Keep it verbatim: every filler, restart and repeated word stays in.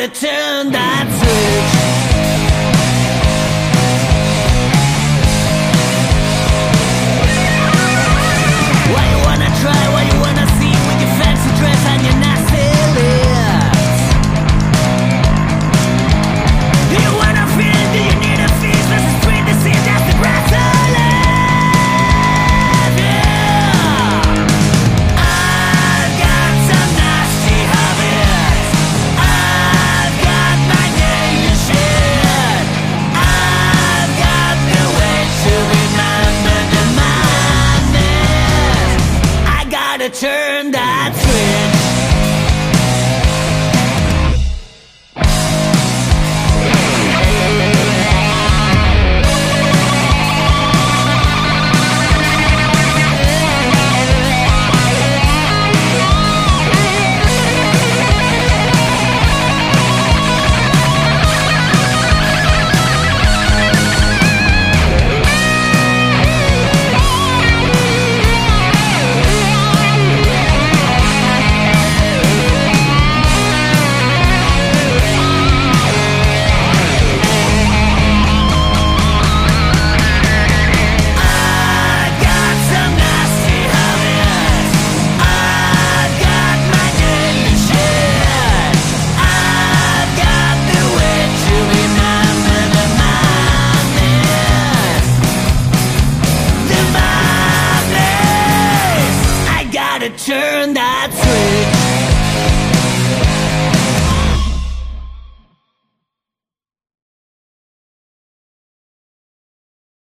turn that switch. Why you wanna try, why you wanna see with your fancy dress and your nasty lips? Do you wanna feel, do you need a feast? This is sweet to see, that's the grass to live, yeah. I've got some nasty habits, I've got my daily shit, I've got the way to remember the madness. I gotta turn that switch. I've got some nasty habits, I've got my daily shit, I've got the way to remember the madness, the madness. I gotta turn that switch.